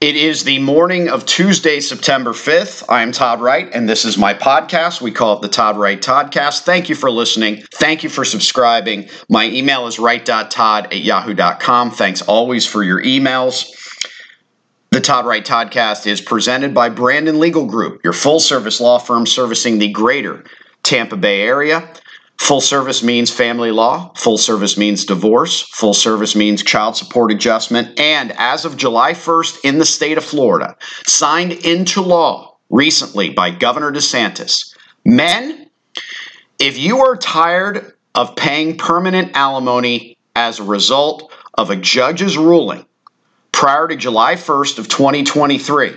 It is the morning of Tuesday, September 5th. I am Todd Wright, and this is my podcast. We call it the Todd Wright Toddcast. Thank you for listening. Thank you for subscribing. My email is wright.todd@yahoo.com. Thanks always for your emails. The Todd Wright Toddcast is presented by Brandon Legal Group, your full-service law firm servicing the greater Tampa Bay area. Full service means family law. Full service means divorce. Full service means child support adjustment. And as of July 1st in the state of Florida, signed into law recently by Governor DeSantis, men, if you are tired of paying permanent alimony as a result of a judge's ruling prior to July 1st of 2023,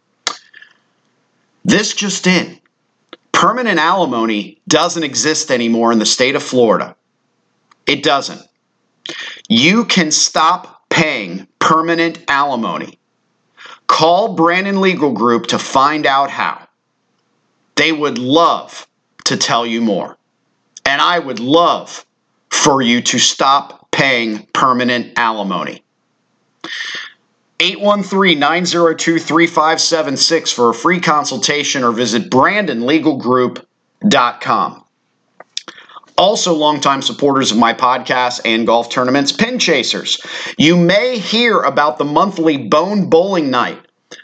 this just in. Permanent alimony doesn't exist anymore in the state of Florida. It doesn't. You can stop paying permanent alimony. Call Brandon Legal Group to find out how. They would love to tell you more. And I would love for you to stop paying permanent alimony. 813-902-3576 for a free consultation or visit BrandonLegalGroup.com. Also, longtime supporters of my podcast and golf tournaments, Pin Chasers. You may hear about the monthly Bone Bowling Night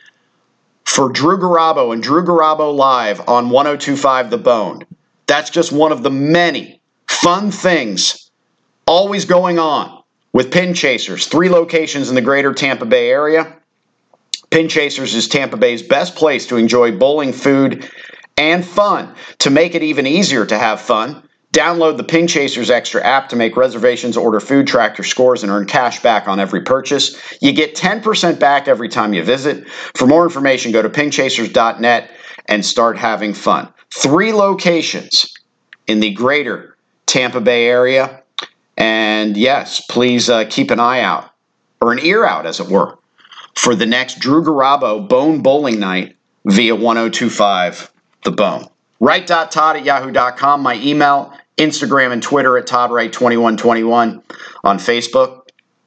for Drew Garabo and Drew Garabo Live on 102.5 The Bone. That's just one of the many fun things always going on with Pin Chasers, 3 locations in the greater Tampa Bay area. Pin Chasers is Tampa Bay's best place to enjoy bowling, food, and fun. To make it even easier to have fun, download the Pin Chasers Extra app to make reservations, order food, track your scores, and earn cash back on every purchase. You get 10% back every time you visit. For more information, go to pinchasers.net and start having fun. 3 locations in the greater Tampa Bay area. And yes, please keep an eye out, or an ear out as it were, for the next Drew Garabo Bone Bowling Night via 102.5 The Bone. Wright.todd@yahoo.com, my email, Instagram and Twitter at ToddWright2121, on Facebook.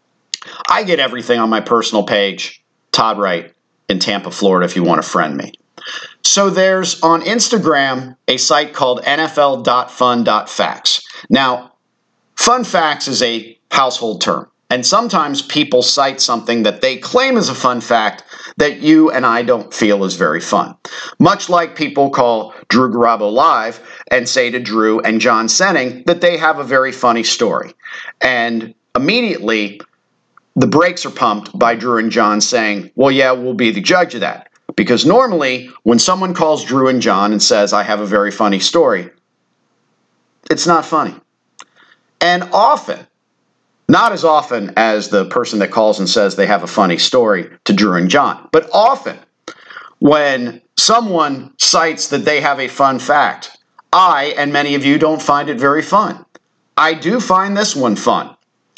I get everything on my personal page, Todd Wright in Tampa, Florida, if you want to friend me. So there's on Instagram a site called NFL.fun.facts. Now, fun facts is a household term, and sometimes people cite something that they claim is a fun fact that you and I don't feel is very fun. Much like people call Drew Garabo Live and say to Drew and John Senning that they have a very funny story. And immediately, the brakes are pumped by Drew and John saying, well, yeah, we'll be the judge of that. Because normally, when someone calls Drew and John and says, I have a very funny story, it's not funny. And often, not as often as the person that calls and says they have a funny story to Drew and John, but often when someone cites that they have a fun fact, I and many of you don't find it very fun. I do find this one fun.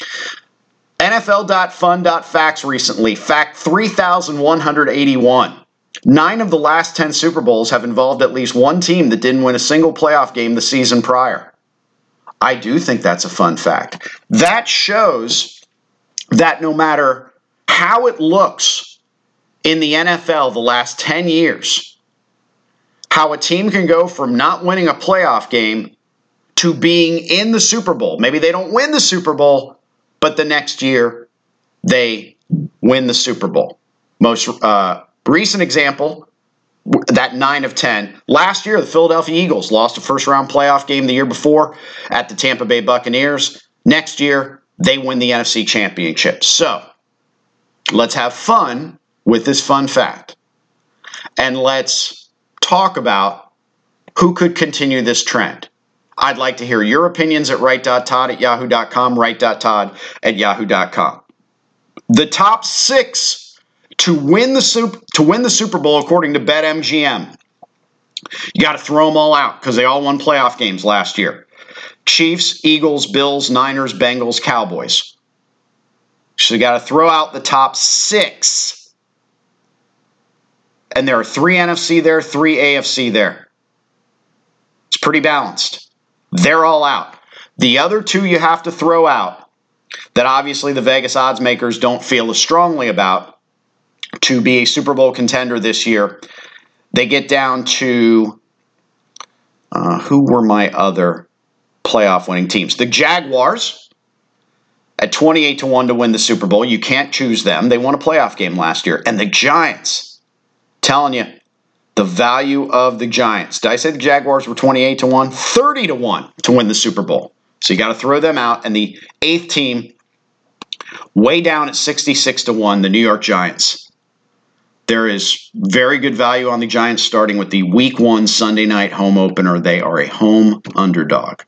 NFL.fun.facts recently, fact 3,181. 9 of the last 10 Super Bowls have involved at least one team that didn't win a single playoff game the season prior. I do think that's a fun fact. That shows that no matter how it looks in the NFL the last 10 years, how a team can go from not winning a playoff game to being in the Super Bowl. Maybe they don't win the Super Bowl, but the next year they win the Super Bowl. Most recent example, that 9 of 10. Last year, the Philadelphia Eagles lost a first-round playoff game the year before at the Tampa Bay Buccaneers. Next year, they win the NFC Championship. So, let's have fun with this fun fact. And let's talk about who could continue this trend. I'd like to hear your opinions at wright.todd@yahoo.com, wright.todd@yahoo.com. The top 6 to win the Super Bowl, according to BetMGM, you got to throw them all out because they all won playoff games last year. Chiefs, Eagles, Bills, Niners, Bengals, Cowboys. So you got to throw out the top 6. And there are 3 NFC there, 3 AFC there. It's pretty balanced. They're all out. The other 2 you have to throw out that obviously the Vegas odds makers don't feel as strongly about, to be a Super Bowl contender this year. They get down to, who were my other playoff winning teams? The Jaguars at 28-1 to win the Super Bowl. You can't choose them. They won a playoff game last year. And the Giants, telling you, the value of the Giants. Did I say the Jaguars were 28-1? 30-1 to win the Super Bowl. So you got to throw them out. And the 8th team, way down at 66-1, the New York Giants. There is very good value on the Giants starting with the Week 1 Sunday night home opener. They are a home underdog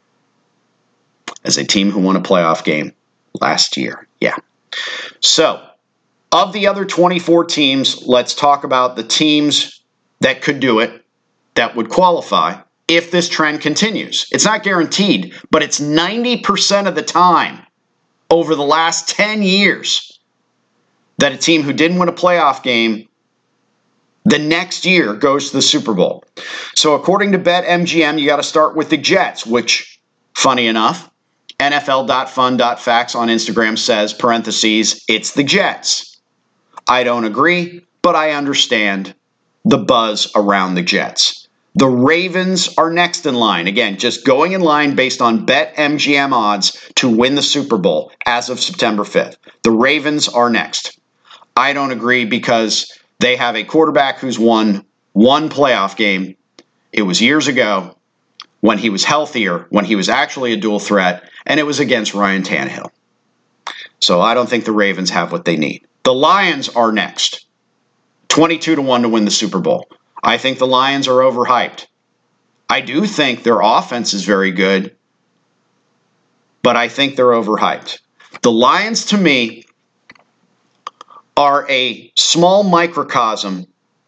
as a team who won a playoff game last year. Yeah. So, of the other 24 teams, let's talk about the teams that could do it, that would qualify if this trend continues. It's not guaranteed, but it's 90% of the time over the last 10 years that a team who didn't win a playoff game the next year goes to the Super Bowl. So according to BetMGM, you got to start with the Jets, which, funny enough, NFL.fun.facts on Instagram says, parentheses, it's the Jets. I don't agree, but I understand the buzz around the Jets. The Ravens are next in line. Again, just going in line based on BetMGM odds to win the Super Bowl as of September 5th. The Ravens are next. I don't agree because they have a quarterback who's won one playoff game. It was years ago when he was healthier, when he was actually a dual threat, and it was against Ryan Tannehill. So I don't think the Ravens have what they need. The Lions are next. 22-1 to win the Super Bowl. I think the Lions are overhyped. I do think their offense is very good, but I think they're overhyped. The Lions, to me, are a small microcosm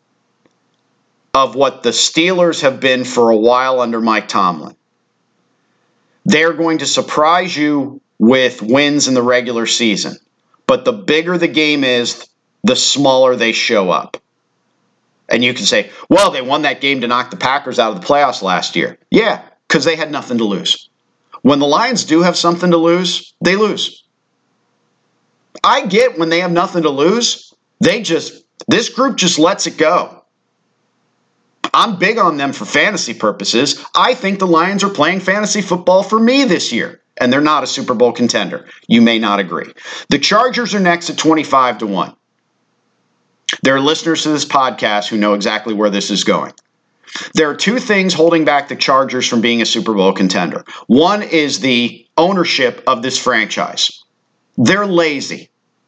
of what the Steelers have been for a while under Mike Tomlin. They're going to surprise you with wins in the regular season, but the bigger the game is, the smaller they show up. And you can say, well, they won that game to knock the Packers out of the playoffs last year. Yeah, because they had nothing to lose. When the Lions do have something to lose, they lose. I get when they have nothing to lose, this group just lets it go. I'm big on them for fantasy purposes. I think the Lions are playing fantasy football for me this year, and they're not a Super Bowl contender. You may not agree. The Chargers are next at 25-1. There are listeners to this podcast who know exactly where this is going. There are two things holding back the Chargers from being a Super Bowl contender. One is the ownership of this franchise. They're lazy.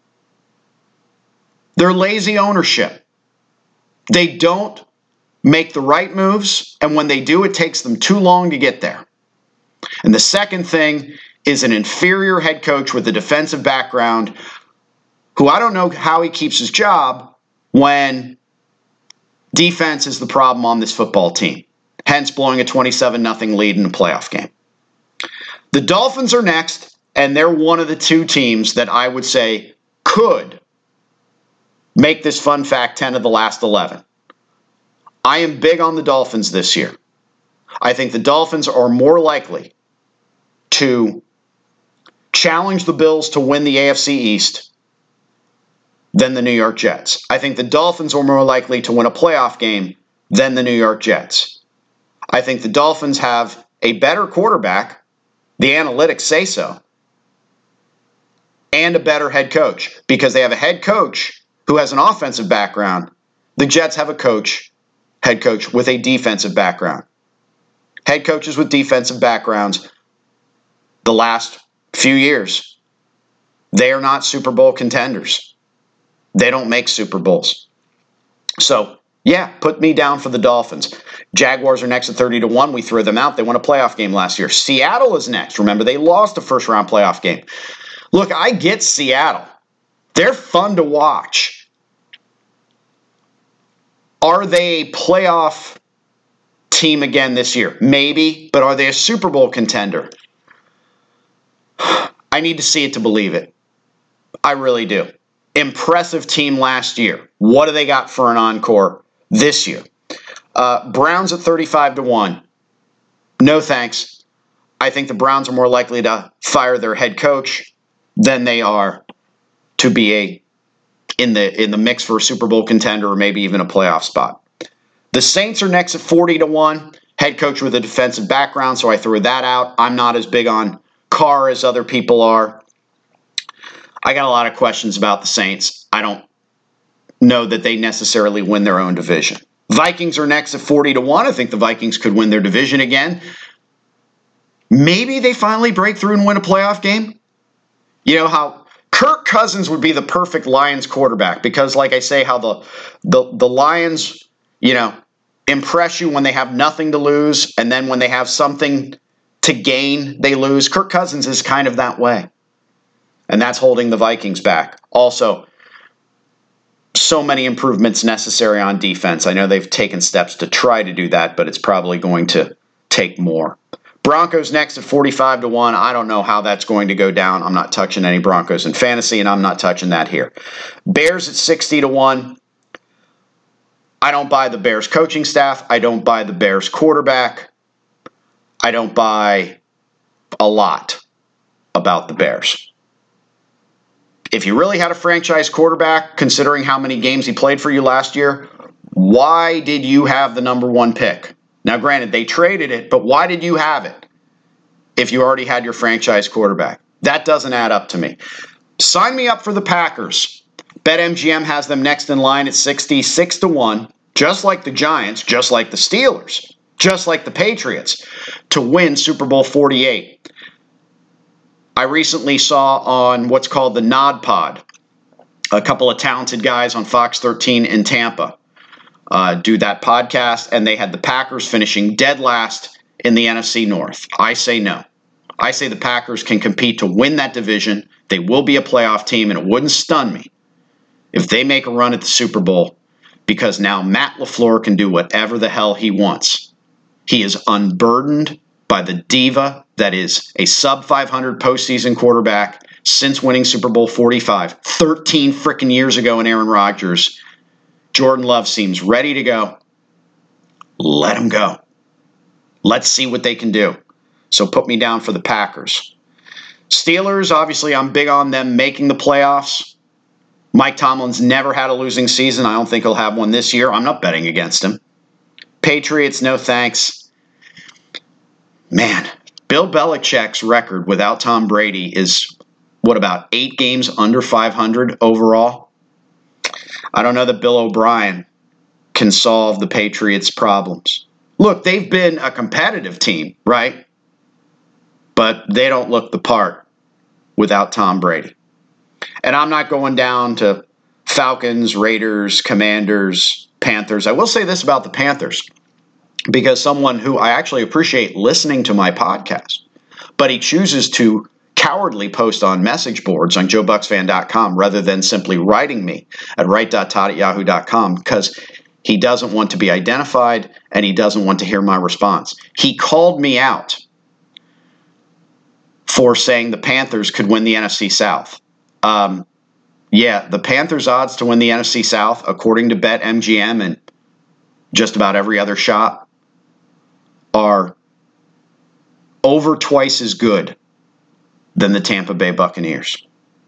They're lazy ownership. They don't make the right moves, and when they do, it takes them too long to get there. And the second thing is an inferior head coach with a defensive background who I don't know how he keeps his job when defense is the problem on this football team, hence blowing a 27-0 lead in a playoff game. The Dolphins are next, and they're one of the two teams that I would say could make this fun fact 10 of the last 11. I am big on the Dolphins this year. I think the Dolphins are more likely to challenge the Bills to win the AFC East than the New York Jets. I think the Dolphins are more likely to win a playoff game than the New York Jets. I think the Dolphins have a better quarterback, the analytics say so, and a better head coach because they have a head coach who has an offensive background. The Jets have a head coach with a defensive background. Head coaches with defensive backgrounds the last few years, they are not Super Bowl contenders. They don't make Super Bowls. So, yeah, put me down for the Dolphins. Jaguars are next at 30-1. We threw them out. They won a playoff game last year. Seattle is next. Remember, they lost a first-round playoff game. Look, I get Seattle. They're fun to watch. Are they a playoff team again this year? Maybe, but are they a Super Bowl contender? I need to see it to believe it. I really do. Impressive team last year. What do they got for an encore this year? Browns at 35-1. No thanks. I think the Browns are more likely to fire their head coach than they are to be a in the mix for a Super Bowl contender or maybe even a playoff spot. The Saints are next at 40-1. Head coach with a defensive background, so I threw that out. I'm not as big on Carr as other people are. I got a lot of questions about the Saints. I don't know that they necessarily win their own division. Vikings are next at 40-1. I think the Vikings could win their division again. Maybe they finally break through and win a playoff game. You know how Kirk Cousins would be the perfect Lions quarterback because, like I say, how the Lions, impress you when they have nothing to lose, and then when they have something to gain, they lose. Kirk Cousins is kind of that way. And that's holding the Vikings back. Also, so many improvements necessary on defense. I know they've taken steps to try to do that, but it's probably going to take more. Broncos next at 45-1. I don't know how that's going to go down. I'm not touching any Broncos in fantasy, and I'm not touching that here. Bears at 60-1. I don't buy the Bears coaching staff. I don't buy the Bears quarterback. I don't buy a lot about the Bears. If you really had a franchise quarterback, considering how many games he played for you last year, why did you have the number 1 pick? Now, granted, they traded it, but why did you have it if you already had your franchise quarterback? That doesn't add up to me. Sign me up for the Packers. BetMGM has them next in line at 66-1, just like the Giants, just like the Steelers, just like the Patriots, to win Super Bowl 48. I recently saw on what's called the Nod Pod, a couple of talented guys on Fox 13 in Tampa do that podcast, and they had the Packers finishing dead last in the NFC North. I say no. I say the Packers can compete to win that division. They will be a playoff team, and it wouldn't stun me if they make a run at the Super Bowl, because now Matt LaFleur can do whatever the hell he wants. He is unburdened by the diva that is a sub-500 postseason quarterback since winning Super Bowl 45, 13 frickin' years ago in Aaron Rodgers. Jordan Love seems ready to go. Let him go. Let's see what they can do. So put me down for the Packers. Steelers, obviously, I'm big on them making the playoffs. Mike Tomlin's never had a losing season. I don't think he'll have one this year. I'm not betting against him. Patriots, no thanks. Man, Bill Belichick's record without Tom Brady is, about 8 games under 500 overall? I don't know that Bill O'Brien can solve the Patriots' problems. Look, they've been a competitive team, right? But they don't look the part without Tom Brady. And I'm not going down to Falcons, Raiders, Commanders, Panthers. I will say this about the Panthers, because someone who I actually appreciate listening to my podcast, but he chooses to cowardly post on message boards on joebucksfan.com rather than simply writing me at write.todd@yahoo.com, because he doesn't want to be identified and he doesn't want to hear my response. He called me out for saying the Panthers could win the NFC South. Yeah, the Panthers' odds to win the NFC South, according to BetMGM and just about every other shop, are over twice as good than the Tampa Bay Buccaneers.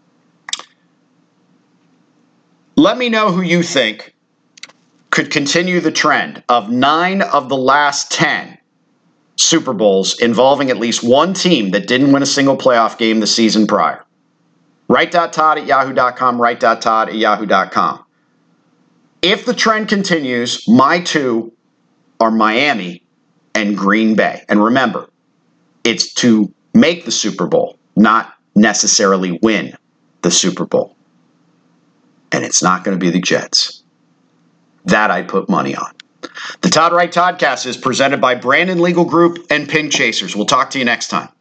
Let me know who you think could continue the trend of 9 of the last 10 Super Bowls involving at least one team that didn't win a single playoff game the season prior. Write.todd@yahoo.com, write.todd@yahoo.com. If the trend continues, my 2 are Miami and Green Bay. And remember, it's to make the Super Bowl, not necessarily win the Super Bowl. And it's not going to be the Jets. That I'd put money on. The Todd Wright Toddcast is presented by Brandon Legal Group and Pin Chasers. We'll talk to you next time.